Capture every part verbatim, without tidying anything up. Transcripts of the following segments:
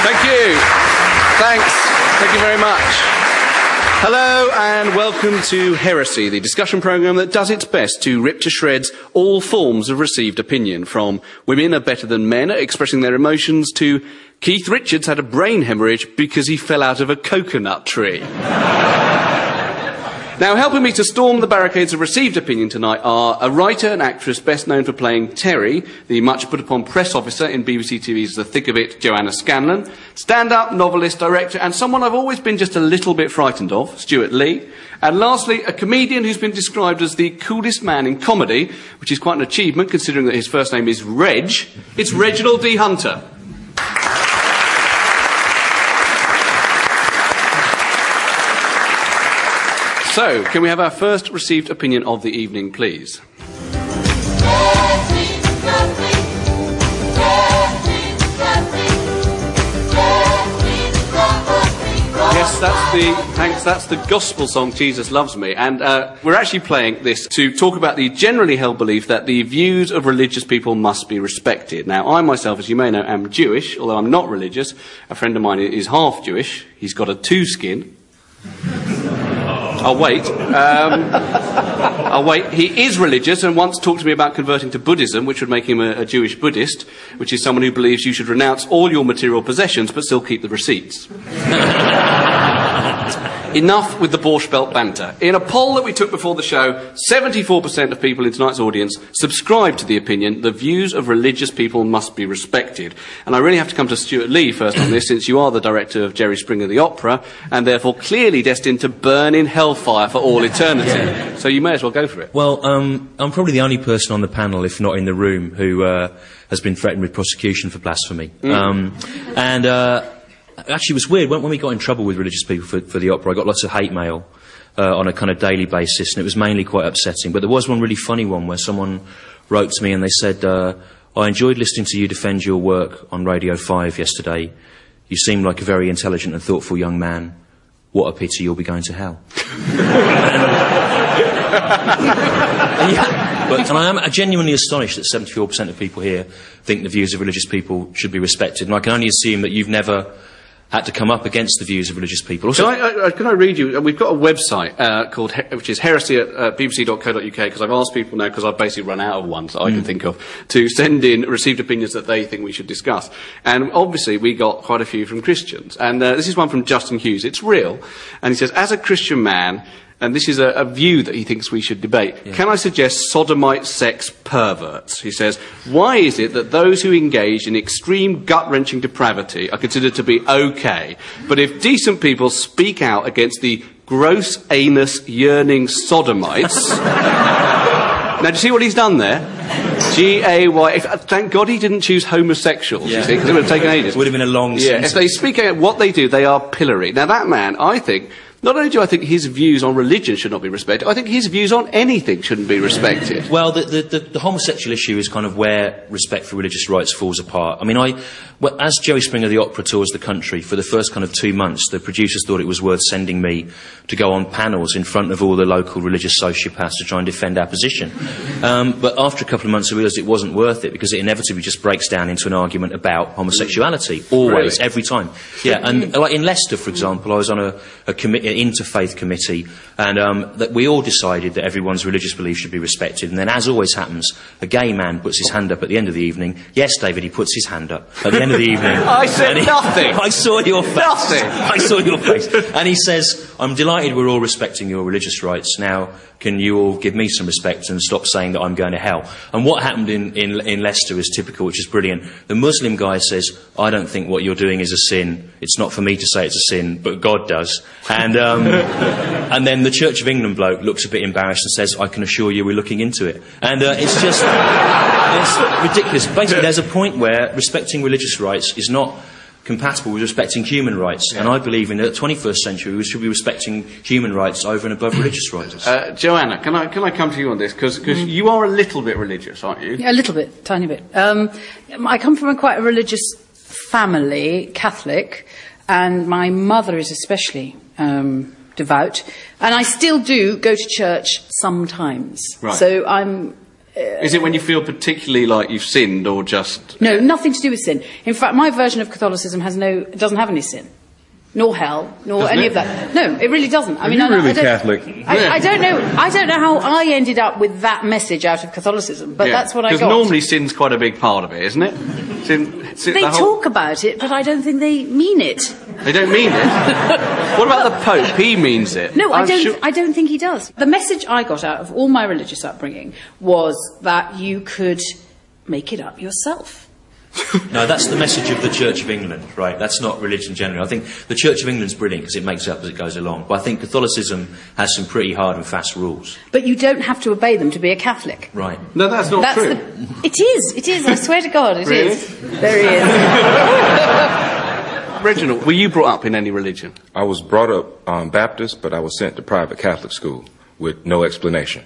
Thank you. Thanks. Thank you very much. Hello and welcome to Heresy, the discussion programme that does its best to rip to shreds all forms of received opinion, from women are better than men at expressing their emotions to Keith Richards had a brain hemorrhage because he fell out of a coconut tree. Now, helping me to storm the barricades of received opinion tonight are a writer and actress best known for playing Terry, the much put-upon press officer in B B C T V's The Thick of It, Joanna Scanlon, stand-up, novelist, director, and someone I've always been just a little bit frightened of, Stuart Lee. And lastly, a comedian who's been described as the coolest man in comedy, which is quite an achievement considering that his first name is Reg. It's Reginald D. Hunter. So, can we have our first received opinion of the evening, please? Yes, that's the, thanks, that's the gospel song, Jesus Loves Me. And uh, we're actually playing this to talk about the generally held belief that the views of religious people must be respected. Now, I myself, as you may know, am Jewish, although I'm not religious. A friend of mine is half Jewish. He's got a two-skin. I'll wait. Um, I'll wait. He is religious and once talked to me about converting to Buddhism, which would make him a, a Jewish Buddhist, which is someone who believes you should renounce all your material possessions but still keep the receipts. Enough with the Borscht Belt banter. In a poll that we took before the show, seventy-four percent of people in tonight's audience subscribe to the opinion the views of religious people must be respected. And I really have to come to Stuart Lee first on this, since you are the director of Jerry Springer the Opera, and therefore clearly destined to burn in hellfire for all eternity. Yeah. So you may as well go for it. Well, um, I'm probably the only person on the panel, if not in the room, who uh, has been threatened with prosecution for blasphemy. Mm. Um, and... Uh, Actually, it was weird. When, when we got in trouble with religious people for, for the opera, I got lots of hate mail uh, on a kind of daily basis, and it was mainly quite upsetting. But there was one really funny one where someone wrote to me and they said, uh, I enjoyed listening to you defend your work on Radio five yesterday. You seem like a very intelligent and thoughtful young man. What a pity you'll be going to hell. and, yeah, but, and I am genuinely astonished that seventy-four percent of people here think the views of religious people should be respected. And I can only assume that you've never had to come up against the views of religious people. Also, can I, I, can I read you? We've got a website uh, called, which is heresy at uh, b b c dot co dot u k, because I've asked people now, because I've basically run out of ones that I mm. can think of, to send in received opinions that they think we should discuss. And obviously we got quite a few from Christians. And uh, this is one from Justin Hughes. It's real. And he says, as a Christian man, and this is a, a view that he thinks we should debate. Yeah. Can I suggest sodomite sex perverts? He says, why is it that those who engage in extreme gut-wrenching depravity are considered to be okay, but if decent people speak out against the gross anus yearning sodomites... Now, do you see what he's done there? G A Y... Thank God he didn't choose homosexuals, yeah. You see, because it would have taken ages. It would have been a long Yeah, sentence. If they speak out what they do, they are pillory. Now, that man, I think... Not only do I think his views on religion should not be respected, I think his views on anything shouldn't be respected. Well, the, the, the, the homosexual issue is kind of where respect for religious rights falls apart. I mean, I, well, as Jerry Springer the Opera tours the country, for the first kind of two months, the producers thought it was worth sending me to go on panels in front of all the local religious sociopaths to try and defend our position. Um, but after a couple of months, I realised it wasn't worth it, because it inevitably just breaks down into an argument about homosexuality. Always, really? Every time. Yeah, and like in Leicester, for example, I was on a, a committee, interfaith committee, and um, that we all decided that everyone's religious beliefs should be respected. And then, as always happens, a gay man puts his hand up at the end of the evening. Yes, David, he puts his hand up at the end of the evening. I said he, nothing. I saw your face. Nothing. I saw your face. And he says, I'm delighted we're all respecting your religious rights. Now, can you all give me some respect and stop saying that I'm going to hell? And what happened in, in, in Leicester is typical, which is brilliant. The Muslim guy says, I don't think what you're doing is a sin. It's not for me to say it's a sin, but God does. And um, and then the Church of England bloke looks a bit embarrassed and says, I can assure you we're looking into it. And uh, it's just it's ridiculous. Basically, there's a point where respecting religious rights is not compatible with respecting human rights. Yeah. And I believe in the twenty-first century we should be respecting human rights over and above religious rights. Uh, Joanna, can I can I come to you on this? Because mm. you are a little bit religious, aren't you? Yeah, a little bit, tiny bit. Um, I come from a quite a religious family, Catholic, and my mother is especially um, devout. And I still do go to church sometimes. Right. So I'm Is it when you feel particularly like you've sinned, or just... No, nothing to do with sin. In fact, my version of Catholicism has no, doesn't have any sin. Nor hell, nor Doesn't any it? of that. No, it really doesn't. I Are mean, you I, really I don't, Catholic? I, I don't know. I don't know how I ended up with that message out of Catholicism, but Yeah. that's what I got. Because normally sin's quite a big part of it, isn't it? Sin, sin, they the whole- talk about it, but I don't think they mean it. They don't mean it. What about the Pope? He means it. No, I'm I don't. sure- I don't think he does. The message I got out of all my religious upbringing was that you could make it up yourself. No, that's the message of the Church of England, right? That's not religion generally. I think the Church of England's brilliant because it makes up as it goes along. But I think Catholicism has some pretty hard and fast rules. But you don't have to obey them to be a Catholic. Right. No, that's not That's true. the, it is. It is. I swear to God, it Really? is. There he is. Reginald, were you brought up in any religion? I was brought up um, Baptist, but I was sent to private Catholic school with no explanation.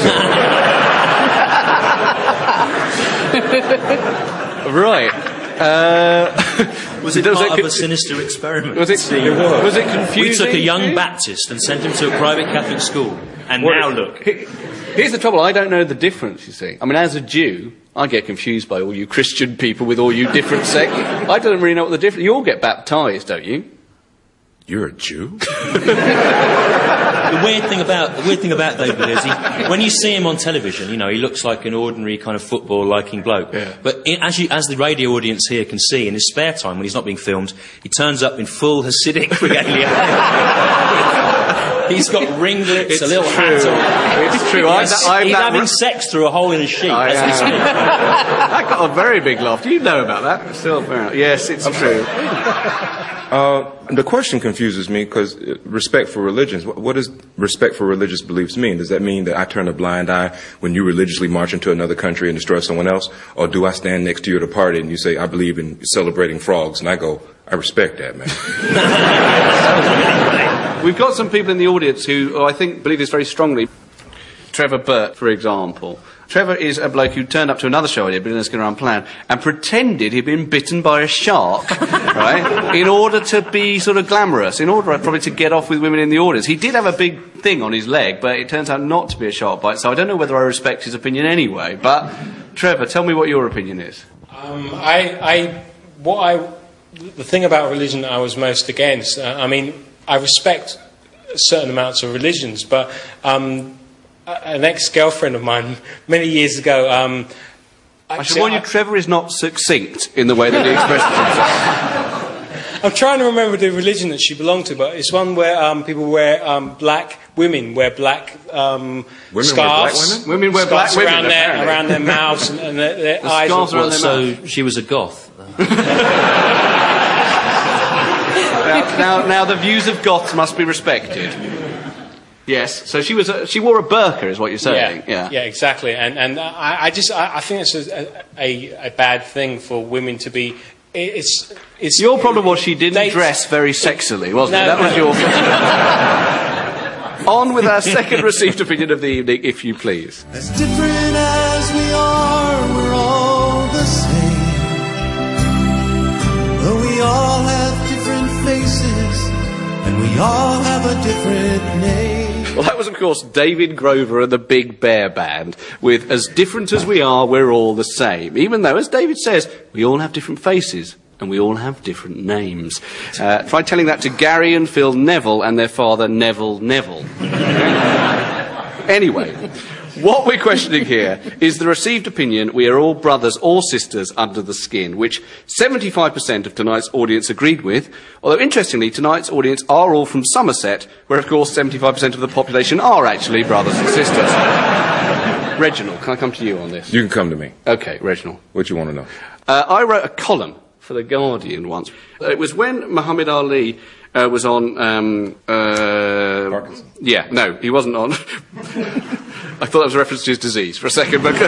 Right. Uh, Was it was part it of a sinister experiment? Was it, See, was it we confusing? took a young Baptist and sent him to a private Catholic school. And Well, now look. he- Here's the trouble, I don't know the difference, you see. I mean, as a Jew, I get confused by all you Christian people with all you different sects. I don't really know what the difference... You all get baptised, don't you? You're a Jew? The weird thing about the weird thing about David is he, when you see him on television, you know, he looks like an ordinary kind of football-liking bloke. Yeah. But i as you, as the radio audience here can see, in his spare time when he's not being filmed, he turns up in full Hasidic regalia. He's got ringlets, It's a little true. hat on. It's true. I'm He's, that- I'm he's that having re- sex through a hole in a sheet. I as we am. speak. I got a very big laugh. Do you know about that? Still, fair enough. Yes, it's true. Uh, the question confuses me because respect for religions. What, what does respect for religious beliefs mean? Does that mean that I turn a blind eye when you religiously march into another country and destroy someone else? Or do I stand next to you at a party and you say, I believe in celebrating frogs? And I go, I respect that, man. We've got some people in the audience who, who I think believe this very strongly. Trevor Burt, for example. Trevor is a bloke who turned up to another show he had been in Skinner Unplanned and pretended he'd been bitten by a shark, right, in order to be sort of glamorous, in order probably to get off with women in the audience. He did have a big thing on his leg, but it turns out not to be a shark bite, so I don't know whether I respect his opinion anyway. But, Trevor, tell me what your opinion is. Um, I, I, what I, the thing about religion I was most against, uh, I mean, I respect certain amounts of religions, but um, an ex-girlfriend of mine many years ago. Um, I should warn you, Trevor is not succinct in the way that he expresses himself. I'm trying to remember the religion that she belonged to, but it's one where um, people wear um, black women wear black um, Wear scarves. black women? Women wear black scarves women, around their apparently. around their mouths and, and their, their The eyes. scarves are- around their So she was a goth. Now, now, now, the views of goths must be respected. Yes, so she was. A, she wore a burqa, is what you're saying. Yeah, yeah, exactly. And and I, I just I, I think it's a, a a bad thing for women to be. It's it's Your problem was she didn't they- dress very sexily, wasn't No, it? That was no. your. On with our second received opinion of the evening, if you please. As different as we are, we're all the same. Though we all have different faces, and we all have a different name. Well, that was, of course, David Grover and the Big Bear Band, with As Different As We Are, We're All the Same. Even though, as David says, we all have different faces, and we all have different names. Uh, try telling that to Gary and Phil Neville and their father, Neville Neville. Anyway, what we're questioning here is the received opinion we are all brothers or sisters under the skin, which seventy-five percent of tonight's audience agreed with, although interestingly tonight's audience are all from Somerset, where of course seventy-five percent of the population are actually brothers and sisters. Reginald, can I come to you on this? You can come to me. Okay, Reginald. What you want to know? Uh, I wrote a column for The Guardian once. It was when Muhammad Ali uh, was on... Um, uh, Parkinson. Yeah, no, he wasn't on... I thought that was a reference to his disease for a second, but...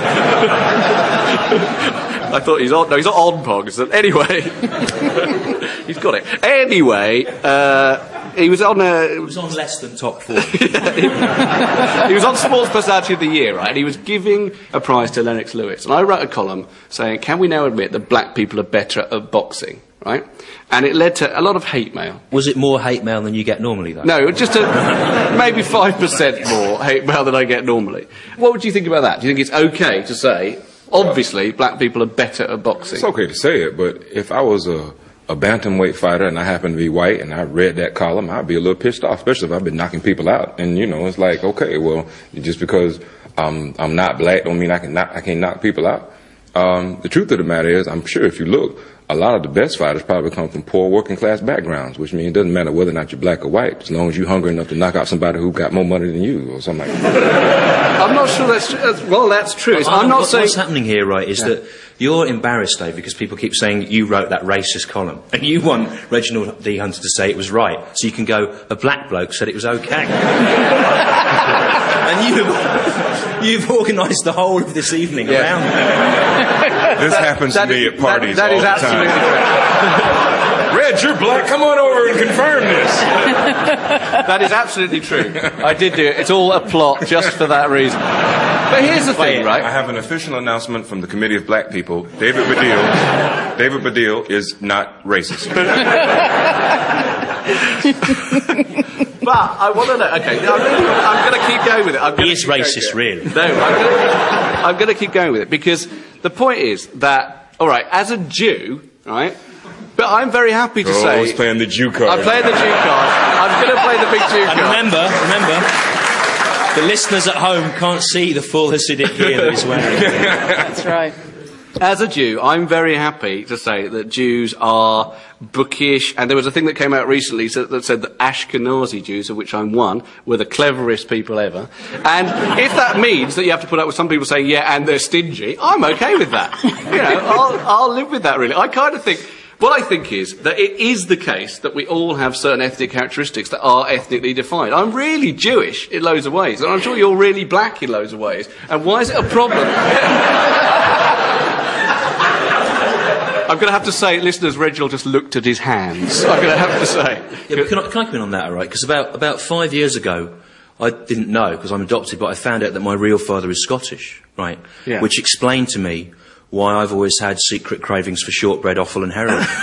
I thought he's on... No, he's not on Parkinson. Anyway... he's got it. Anyway, uh, he was on... Uh, It was on less than top four. he was on Sports Personality of the Year, right? And he was giving a prize to Lennox Lewis. And I wrote a column saying, can we now admit that black people are better at boxing? right? And it led to a lot of hate mail. Was it more hate mail than you get normally, though? No, just a, maybe five percent more hate mail than I get normally. What would you think about that? Do you think it's okay to say, obviously, black people are better at boxing? It's okay to say it, but if I was a, a bantamweight fighter and I happen to be white and I read that column, I'd be a little pissed off, especially if I've been knocking people out. And, you know, it's like, okay, well, just because um, I'm not black don't mean I, can knock, I can't knock people out. Um, the truth of the matter is, I'm sure if you look, a lot of the best fighters probably come from poor working class backgrounds, which means it doesn't matter whether or not you're black or white, as long as you're hungry enough to knock out somebody who got more money than you or something like that. I'm not sure that's, that's well, that's true. Well, I'm, I'm not what, saying... What's happening here, right, is yeah. that you're embarrassed, Dave, because people keep saying you wrote that racist column, and you want Reginald D. Hunter to say it was right, so you can go, a black bloke said it was okay. And you've, you've organised the whole of this evening yeah. around that. This happens that to me is, at parties that, that all is the absolutely time. Reg, you're black. Come on over and confirm this. That is absolutely true. I did do it. It's all a plot just for that reason. But here's the thing, right? I have an official announcement from the Committee of Black People. David Baddiel, David Baddiel is not racist. But I want to know. Okay, no, I'm, really, I'm going to keep going with it. I'm He is racist, really. No, I'm going to keep going with it because the point is that, all right, as a Jew, right. But I'm very happy to oh, say... he's playing the Jew card. I'm playing the Jew card. I'm going to play the big Jew and card. remember, remember, the listeners at home can't see the full Hasidic gear that he's wearing. That's right. As a Jew, I'm very happy to say that Jews are bookish, and there was a thing that came out recently that said that Ashkenazi Jews, of which I'm one, were the cleverest people ever. And if that means that you have to put up with some people saying, yeah, and they're stingy, I'm okay with that. You know, I'll, I'll live with that, really. I kind of think... What I think is that it is the case that we all have certain ethnic characteristics that are ethnically defined. I'm really Jewish in loads of ways, and I'm sure you're really black in loads of ways. And why is it a problem? I'm going to have to say, listeners, Reginald just looked at his hands. I'm going to have to say. Yeah, but can I, can I come in on that, all right? Because about, about five years ago, I didn't know, because I'm adopted, but I found out that my real father is Scottish, right? Yeah. Which explained to me why I've always had secret cravings for shortbread, offal and heroin. So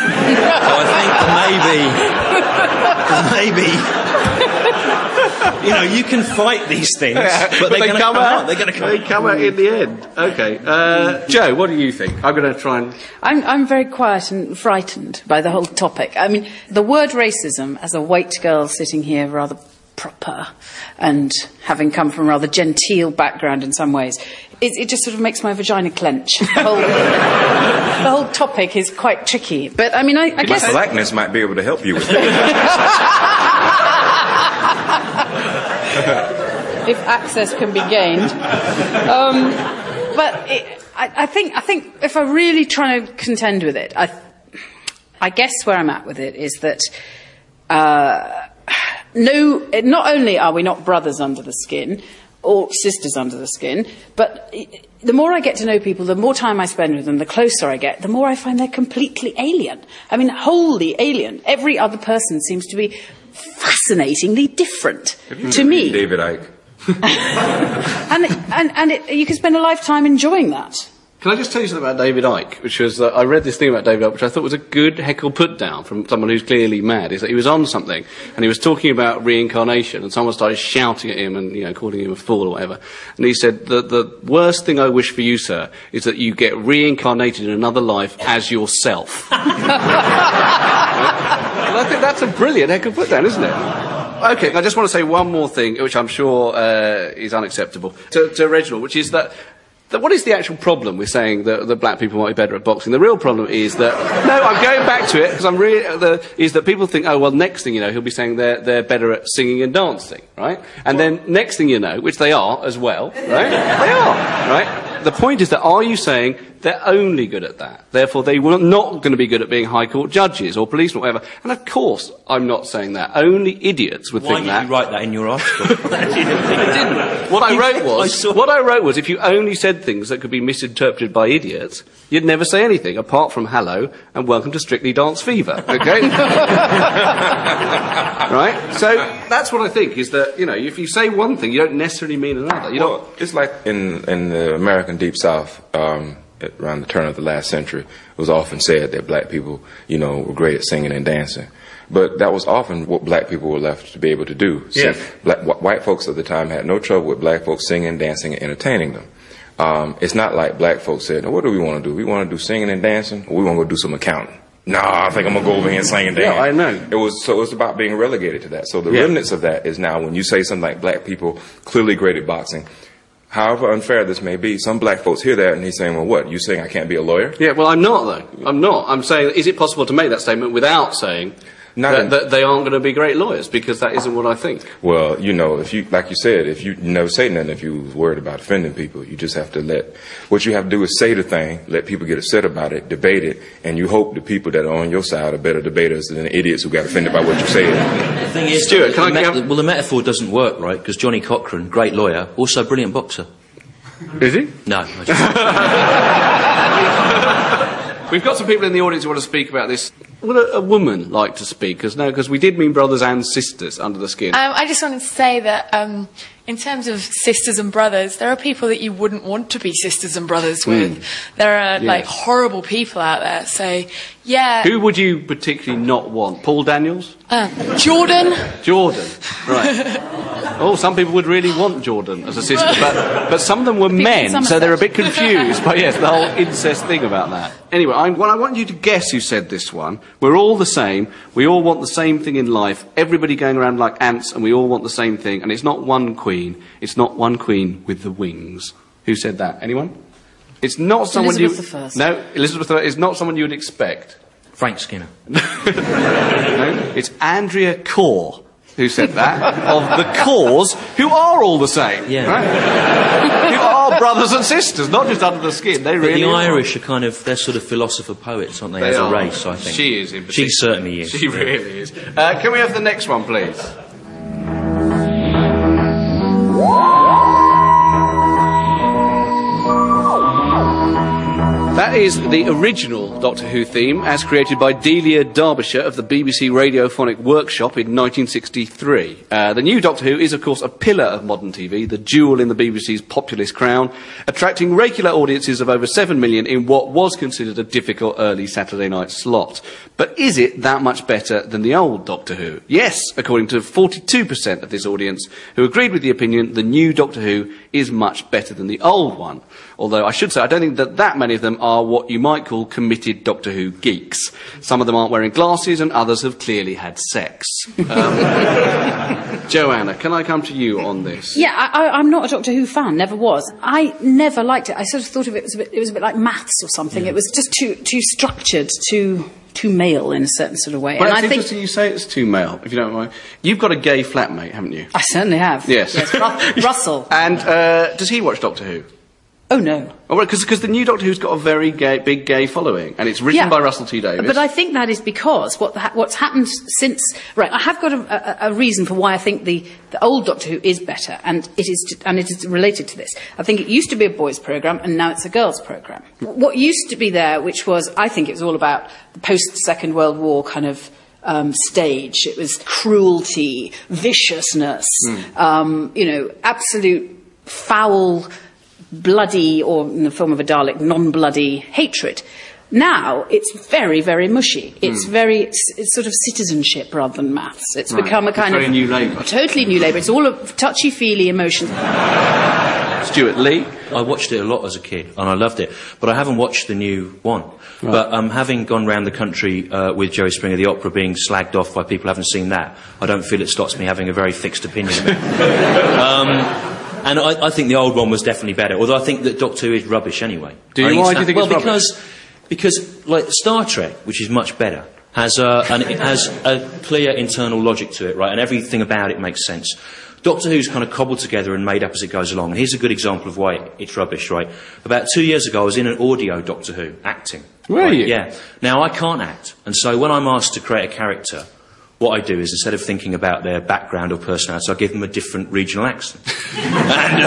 I think maybe, maybe, you know, you can fight these things, but, but they're they going to come, come out. out. They're going to come They come out in the end. Okay. Uh, Joe, what do you think? I'm going to try and... I'm, I'm very quiet and frightened by the whole topic. I mean, the word racism, as a white girl sitting here rather proper and having come from a rather genteel background in some ways, it, it just sort of makes my vagina clench. The whole, the whole topic is quite tricky. But, I mean, I, I guess... Blackness might be able to help you with it. If access can be gained. Um, but it, I, I think I think if I really try to contend with it, I, I guess where I'm at with it is that... Uh, No, not only are we not brothers under the skin, or sisters under the skin, but the more I get to know people, the more time I spend with them, the closer I get, the more I find they're completely alien. I mean, wholly alien. Every other person seems to be fascinatingly different to me. David Icke. and and, and it, you can spend a lifetime enjoying that. Can I just tell you something about David Icke, which was that I read this thing about David Icke, which I thought was a good heckle put down from someone who's clearly mad, is that he was on something, and he was talking about reincarnation, and someone started shouting at him and, you know, calling him a fool or whatever. And he said, the, the worst thing I wish for you, sir, is that you get reincarnated in another life as yourself. Right? And I think that's a brilliant heckle put down, isn't it? Okay, I just want to say one more thing, which I'm sure uh, is unacceptable, to, to Reginald, which is that That what is the actual problem with saying that, that black people might be better at boxing? The real problem is that... No, I'm going back to it, because I'm really... The, is that people think, oh, well, next thing you know, he'll be saying they're, they're better at singing and dancing, right? And then next thing you know, which they are as well, right? They are, right? The point is that, are you saying they're only good at that? Therefore, they were not going to be good at being high court judges or policemen or whatever. And of course, I'm not saying that. Only idiots would Why think that. Why did you write that in your article? I didn't. What I wrote was, I what I wrote was, if you only said things that could be misinterpreted by idiots, you'd never say anything apart from hello and welcome to Strictly Dance Fever. Okay? Right? So that's what I think is that, you know, if you say one thing, you don't necessarily mean another. You well, it's like in in the American Deep South. Um, at around the turn of the last century, it was often said that black people, you know, were great at singing and dancing. But that was often what black people were left to be able to do. So yeah. black, wh- white folks at the time had no trouble with black folks singing, dancing, and entertaining them. Um, it's not like black folks said, now, what do we want to do? We want to do singing and dancing, or we want to go do some accounting? Nah, I think I'm going to go over here and sing and dance. Yeah, I know. It was, so it was about being relegated to that. So the yeah. remnants of that is now when you say something like black people clearly great at boxing, however unfair this may be, some black folks hear that and he's saying, well, what, you saying I can't be a lawyer? Yeah, well, I'm not, though. I'm not. I'm saying, is it possible to make that statement without saying Not that, in- that they aren't going to be great lawyers? Because that isn't what I think. Well, you know, if you, like you said, if you never say nothing, if you was worried about offending people, you just have to let, what you have to do is say the thing, let people get upset about it, debate it, and you hope the people that are on your side are better debaters than the idiots who got offended by what you said. The thing is, Stuart, can the I me- have- well, the metaphor doesn't work, right? Because Johnny Cochran, great lawyer, also brilliant boxer. Is he? No. I just- We've got some people in the audience who want to speak about this. Would a, a woman like to speak? Because no, because we did mean brothers and sisters under the skin. Um, I just wanted to say that um, in terms of sisters and brothers, there are people that you wouldn't want to be sisters and brothers with. There are like Yes. horrible people out there. So yeah, Who would you particularly not want? Paul Daniels? uh, Jordan. Jordan. Right. Oh, some people would really want Jordan as a sister, but, but some of them were men, some so they're a said. bit confused by, yes, the whole incest thing about that. Anyway, I, well, I want you to guess who said this one. We're all the same. We all want the same thing in life. Everybody going around like ants, and we all want the same thing. And it's not one queen. It's not one queen with the wings. Who said that? Anyone? It's not someone Elizabeth you... the First. No, Elizabeth the First is not someone you would expect. Frank Skinner. No, it's Andrea Corr who said that, of the Corrs, who are all the same. Yeah. Right? Who are brothers and sisters, not just under the skin. They But really the are. Irish are kind of, they're sort of philosopher poets, aren't they, They as are. a race, I think. She is, in She particular. certainly is. She really is. Uh, can we have the next one, please? That is the original Doctor Who theme, as created by Delia Derbyshire of the B B C Radiophonic Workshop in nineteen sixty-three. Uh, the new Doctor Who is, of course, a pillar of modern T V, the jewel in the B B C's populist crown, attracting regular audiences of over seven million in what was considered a difficult early Saturday night slot. But is it that much better than the old Doctor Who? Yes, according to forty-two percent of this audience, who agreed with the opinion, the new Doctor Who is much better than the old one. Although I should say, I don't think that that many of them are what you might call committed Doctor Who geeks. Some of them aren't wearing glasses and others have clearly had sex. Um, Joanna, can I come to you on this? Yeah, I, I, I'm not a Doctor Who fan, never was. I never liked it. I sort of thought of it as a bit, it was a bit like maths or something. It was just too too structured, too too male in a certain sort of way. Well, and it's I think interesting you say it's too male, if you don't mind. You've got a gay flatmate, haven't you? I certainly have. Yes. Yes, Ru- Russell. And uh, does he watch Doctor Who? Oh no. Oh, well, because the new Doctor Who's got a very gay, big gay following, and it's written Yeah. by Russell T Davies. But I think that is because what the, what's happened since... Right, I have got a, a, a reason for why I think the, the old Doctor Who is better, and it is and it is related to this. I think it used to be a boys' programme, and now it's a girls' programme. What used to be there, which was, I think it was all about the post-Second World War kind of um, stage. It was cruelty, viciousness, Mm. um, you know, absolute foul... bloody, or in the form of a Dalek, non-bloody hatred. Now, it's very, very mushy. It's Hmm. very, it's, it's sort of citizenship rather than maths. It's Right. become a It's kind very of... New Labour. Totally New Labour. It's all of touchy-feely emotions. Stuart Lee? I watched it a lot as a kid, and I loved it. But I haven't watched the new one. But um, having gone round the country uh, with Jerry Springer the Opera being slagged off by people who haven't seen that, I don't feel it stops me having a very fixed opinion of it. um, and I, I think the old one was definitely better, although I think that Doctor Who is rubbish anyway. Do you? I think Why it's do you think well, it's rubbish? because, because, like, Star Trek, which is much better, has, uh, and it has a clear internal logic to it, right? And everything about it makes sense. Doctor Who's kind of cobbled together and made up as it goes along. And here's a good example of why it's rubbish, right? About two years ago, I was in an audio Doctor Who, acting. Were right? you? Yeah. Now, I can't act. And so when I'm asked to create a character, what I do is, instead of thinking about their background or personality, I give them a different regional accent. and,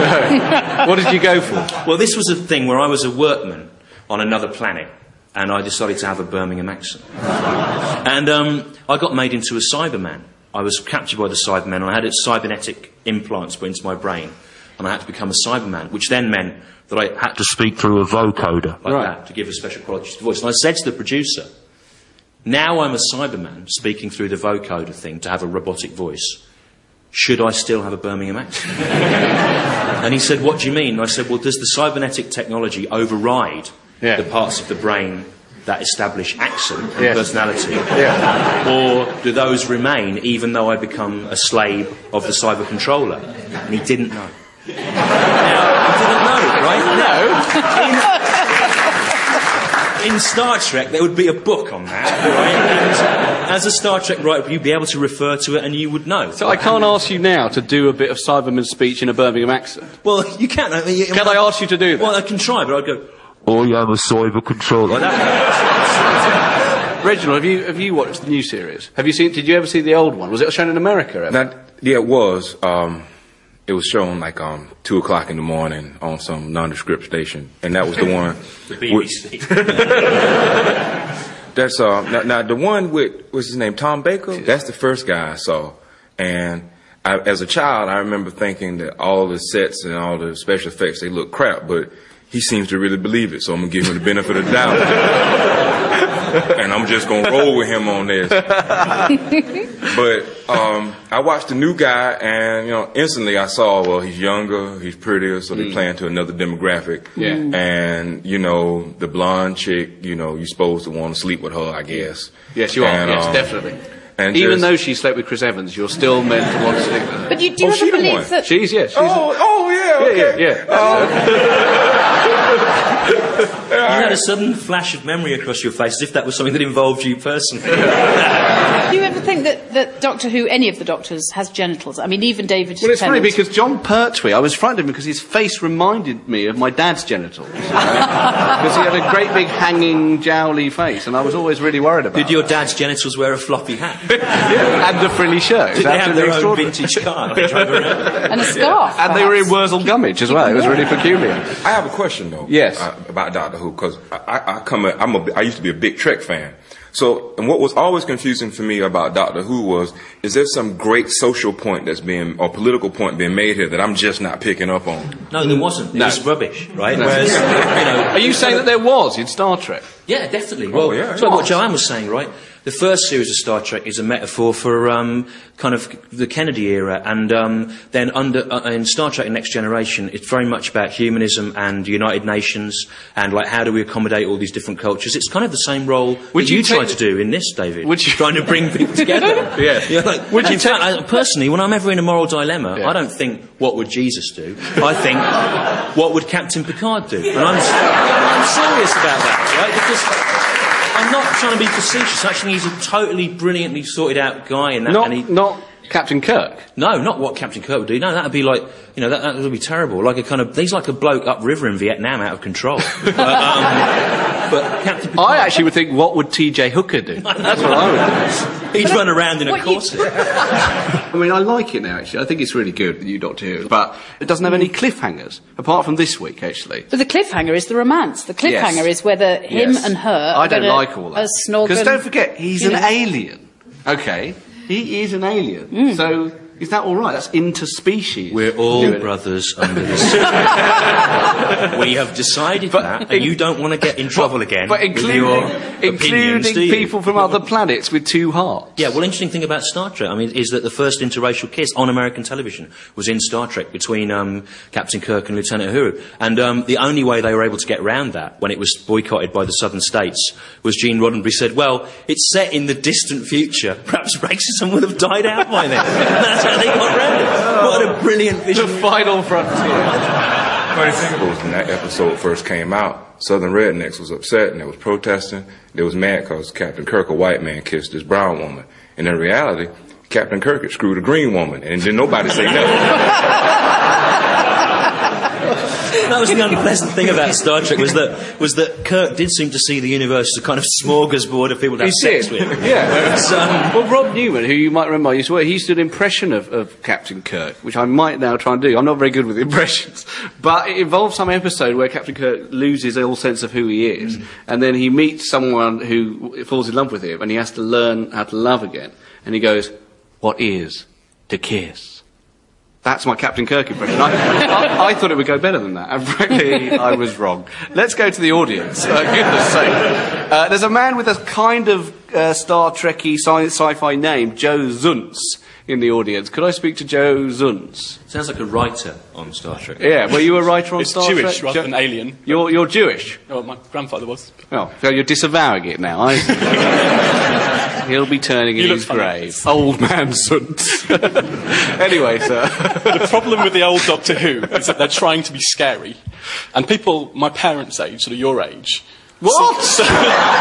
um, What did you go for? well, this was a thing where I was a workman on another planet, and I decided to have a Birmingham accent. and um, I got made into a Cyberman. I was captured by the Cybermen, and I had cybernetic implants put into my brain. and I had to become a Cyberman, which then meant that I had to speak through a vocoder like Right. that to give a special quality to the voice. And I said to the producer, now I'm a Cyberman speaking through the vocoder thing to have a robotic voice. Should I still have a Birmingham accent? And he said, what do you mean? And I said, well, does the cybernetic technology override Yeah. the parts of the brain that establish accent and Yes. personality? Yeah. Or do those remain even though I become a slave of the cyber controller? And he didn't know. Now, he didn't know, right? No. In, in Star Trek, there would be a book on that, right? And as a Star Trek writer, you'd be able to refer to it and you would know. So I can't ask you now to do a bit of Cyberman speech in a Birmingham accent. Well, you can. I mean, Can I ask you to do that? Well, I can try, but I'd go, I am a cyber controller. Like that. Reginald, have you have you watched the new series? Have you seen? Did you ever see the old one? Was it shown in America ever? Not, yeah, it was. Um, it was shown like um two o'clock in the morning on some nondescript station, and that was the one. The B B C. That's uh now, now the one with what's his name, Tom Baker. That's the first guy I saw, and I, as a child, I remember thinking that all the sets and all the special effects they look crap, but he seems to really believe it, so I'm gonna give him the benefit of the doubt, and I'm just gonna roll with him on this. But um, I watched the new guy, and you know, instantly I saw, well, he's younger, he's prettier, so they're playing to another demographic. Yeah. And you know, the blonde chick, you know, you're supposed to want to sleep with her, I guess. Yes, you are. And, Yes, um, definitely. And Even just- though she slept with Chris Evans, you're still meant to want to sleep with her. But you do Oh, ever she the believe one. that... She's yes. She's Oh, oh yeah, yeah, okay. yeah, yeah. You had a sudden flash of memory across your face, as if that was something that involved you personally. Do you ever think that, that Doctor Who, any of the Doctors, has genitals? I mean, even David Well, it's funny Tennant. because John Pertwee, I was frightened of him because his face reminded me of my dad's genitals. Because he had a great big hanging, jowly face, and I was always really worried about Did your dad's genitals wear a floppy hat? it. Yeah, and a frilly shirt. It was Did they have their absolutely own extraordinary. vintage car they drove around? And a scarf. And they were in perhaps. Wurzel Gummidge as well. It was really peculiar. I have a question though. Yes. Uh, about Doctor Who, because I, I, I come, a, I'm a, I used to be a big Trek fan. So, and what was always confusing for me about Doctor Who was, is there some great social point that's being, or political point being made here that I'm just not picking up on? No, there wasn't. It No. was rubbish, right? Whereas, you know, Are you saying that there was in Star Trek? yeah, definitely. Well, Oh, yeah, that's like yeah. what Joanne was saying, right? The first series of Star Trek is a metaphor for um, kind of the Kennedy era, and um, then under uh, in Star Trek: Next Generation, it's very much about humanism and United Nations, and like how do we accommodate all these different cultures. It's kind of the same role Would that you you, try take- to do in this, David. Would you- trying to bring people together? Yeah. You know, like, Would you in fact, I, personally, when I'm ever in a moral dilemma, Yeah. I don't think what would Jesus do. I think what would Captain Picard do, and I'm I'm serious about that, right? Because I'm not trying to be facetious. Actually, he's a totally brilliantly sorted out guy in that. Not, and he, not Captain Kirk. no, not what Captain Kirk would do. No, that would be like, you know, that, that would be terrible. Like a kind of, he's like a bloke upriver in Vietnam out of control. but, um, but Captain Picard, I actually would think, what would T J Hooker do? That's what I would do. he'd run around in a What you- corset. I mean, I like it now, actually. I think it's really good, the new Doctor Who. But it doesn't have any cliffhangers, apart from this week, actually. But the cliffhanger is the romance. The cliffhanger Yes. is whether him Yes. and her I are don't gonna, like all that. uh, snog Because and- don't forget, he's you an know. alien. Okay? He is an alien. Mm. So, is that all right? That's interspecies. We're all doing it. brothers under the sun. We have decided But that, in- and you don't want to get in trouble again But with including, your opinions, including do you? people from other planets with two hearts. Yeah, well, interesting thing about Star Trek, I mean, is that the first interracial kiss on American television was in Star Trek between um, Captain Kirk and Lieutenant Uhuru. And um, the only way they were able to get around that, when it was boycotted by the southern states, was Gene Roddenberry said, well, it's set in the distant future. Perhaps racism would have died out by then. That's how they got around it. What a brilliant The vision. final frontier. Funny thing was, when that episode first came out, Southern Rednecks was upset and they was protesting. They was mad because Captain Kirk, a white man, kissed this brown woman. And in reality, Captain Kirk had screwed a green woman, and didn't nobody say nothing. That was the unpleasant thing about Star Trek, was that was that Kirk did seem to see the universe as a kind of smorgasbord of people to have He sex did. with. Yeah. Whereas, um, Well, Rob Newman, who you might remember, I used to work, he used to do an impression of, of Captain Kirk, which I might now try and do. I'm not very good with impressions. But it involves some episode where Captain Kirk loses all sense of who he is, Mm. and then he meets someone who falls in love with him, and he has to learn how to love again. And he goes, what is to kiss? That's my Captain Kirk impression. I, I, I thought it would go better than that, and frankly, I was wrong. Let's go to the audience. Uh, goodness sake. Uh, there's a man with a kind of uh, Star Trek-y sci- sci-fi name, Joe Zuntz, in the audience. Could I speak to Joe Zuntz? Sounds like a writer on Star Trek. Yeah, were you a writer on it's Star Jewish Trek? rather Jo- than alien. You're, you're Jewish? Oh, my grandfather was. Oh, so you're disavowing it now. I... He'll be turning in his grave. Old man Zuntz. Anyway, sir. The problem with the old Doctor Who is that they're trying to be scary. And people my parents' age, sort of your age... What? So, so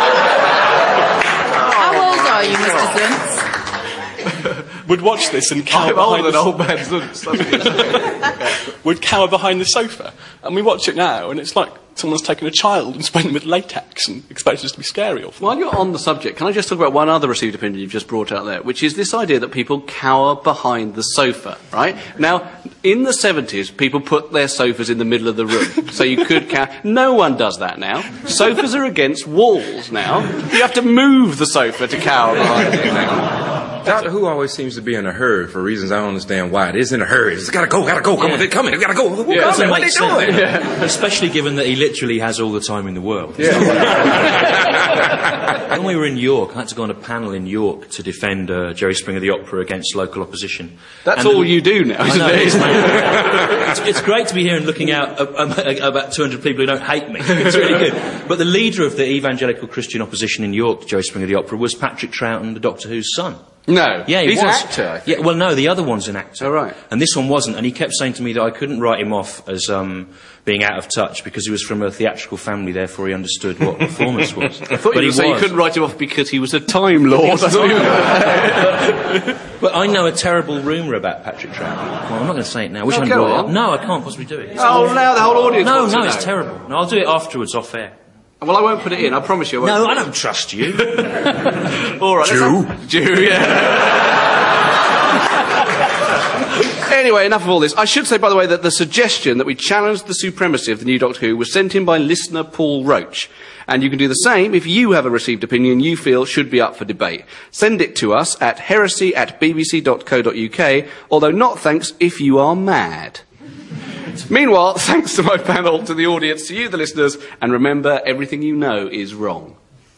How old are you, Mister Zuntz? would watch this and cower I'm behind older the than old man Zuntz. That's what you're would cower behind the sofa. And we watch it now, and it's like someone's taken a child and sprayed them with latex and expects us to be scary. Or While you're on the subject, can I just talk about one other received opinion you've just brought out there, which is this idea that people cower behind the sofa, right? Now, in the seventies, people put their sofas in the middle of the room, so you could cower. No one does that now. Sofas are against walls now. You have to move the sofa to cower behind it now. Doctor Who always seems to be in a hurry for reasons I don't understand why. It is in a hurry. It's gotta go, gotta go, come Yeah. on, they're coming, they gotta go. Who Yeah, coming? Doesn't What make are they sense. doing? Yeah. Especially given that he literally has all the time in the world. When we were in York, I had to go on a panel in York to defend uh, Jerry Springer the Opera against local opposition. That's And all the- you do now, I isn't know, it? it is, mate. it's, it's great to be here and looking out uh, um, uh, about two hundred people who don't hate me. It's really good. But the leader of the evangelical Christian opposition in York, Jerry Springer the Opera, was Patrick Troughton, the Doctor Who's son. No. Yeah, he He's was. an actor, I think. Yeah, well, no, the other one's an actor. Oh, right. And this one wasn't. And he kept saying to me that I couldn't write him off as um, being out of touch because he was from a theatrical family. Therefore, he understood what performance was. I thought but you he were saying you was. couldn't write him off because he was a Time Lord. That's what you were- But I know a terrible rumour about Patrick Troughton. Well, I'm not going to say it now. Which Oh, one go do I- on. No, I can't possibly do it. It's Oh, now the whole audience no, wants no, to it's know. terrible. No, I'll do it afterwards, off air. Well, I won't put it in, I promise you. I No, won't. I don't trust you. All right, Jew. let's- Jew, yeah. Anyway, enough of all this. I should say, by the way, that the suggestion that we challenge the supremacy of the new Doctor Who was sent in by listener Paul Roach. And you can do the same if you have a received opinion you feel should be up for debate. Send it to us at heresy at bbc.co.uk, although not thanks if you are mad. Meanwhile, thanks to my panel, to the audience, to you, the listeners, and remember, everything you know is wrong.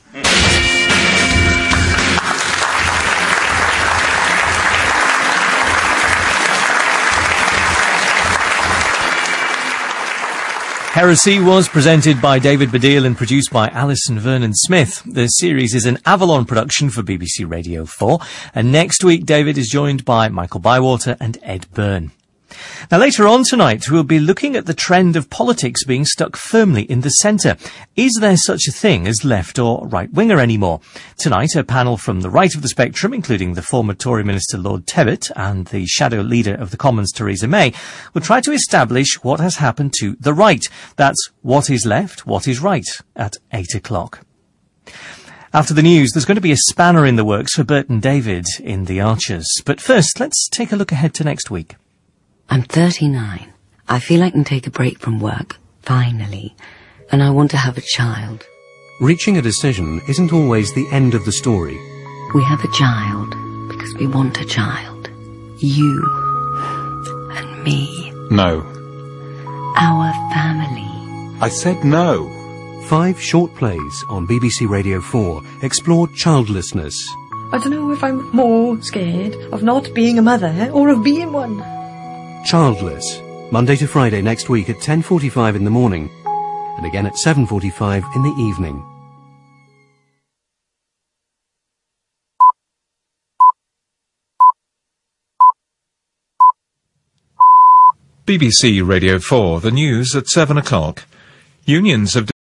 Heresy was presented by David Baddiel and produced by Alison Vernon Smith. The series is an Avalon production for B B C Radio four, and next week David is joined by Michael Bywater and Ed Byrne. Now later on tonight we'll be looking at the trend of politics being stuck firmly in the centre. Is there such a thing as left or right-winger anymore? Tonight a panel from the right of the spectrum, including the former Tory Minister Lord Tebbit and the shadow leader of the Commons Theresa May, will try to establish what has happened to the right. That's what is left, what is right, at eight o'clock. After the news, there's going to be a spanner in the works for Bert and David in The Archers. But first, let's take a look ahead to next week. I'm thirty-nine. I feel I can take a break from work, finally, and I want to have a child. Reaching a decision isn't always the end of the story. We have a child because we want a child. You and me. No. Our family. I said no. Five short plays on B B C Radio four explore childlessness. I don't know if I'm more scared of not being a mother or of being one. Childless. Monday to Friday next week at ten forty-five in the morning and again at seven forty-five in the evening. B B C Radio four, the news at seven o'clock. Unions have